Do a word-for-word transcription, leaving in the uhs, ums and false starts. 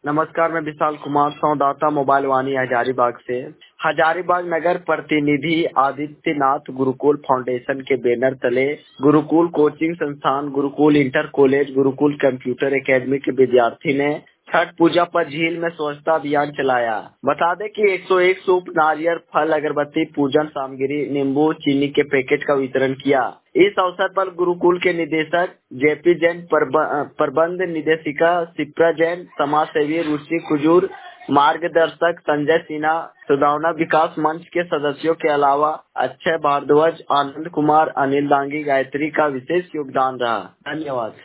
नमस्कार, मैं विशाल कुमार, संवाददाता मोबाइल वाणी हजारीबाग से। हजारीबाग नगर प्रतिनिधि आदित्यनाथ गुरुकुल फाउंडेशन के बैनर तले गुरुकुल कोचिंग संस्थान, Gurukul inter college, Gurukul computer academy के विद्यार्थी ने छठ पूजा पर झील में स्वच्छता अभियान चलाया। बता दें कि एक सौ एक सूप, नारियल, फल, अगरबत्ती, पूजन सामग्री, नींबू, चीनी के पैकेट का वितरण किया। इस अवसर पर गुरुकुल के निदेशक जेपी जैन, प्रबंध निदेशिका शिप्रा जैन, समाज सेवी रुचि कुजूर, मार्गदर्शक संजय सिन्हा, सुदावना विकास मंच के सदस्यों के अलावा अक्षय भारद्वाज, आनंद कुमार, अनिल दांगी, गायत्री का विशेष योगदान रहा। धन्यवाद।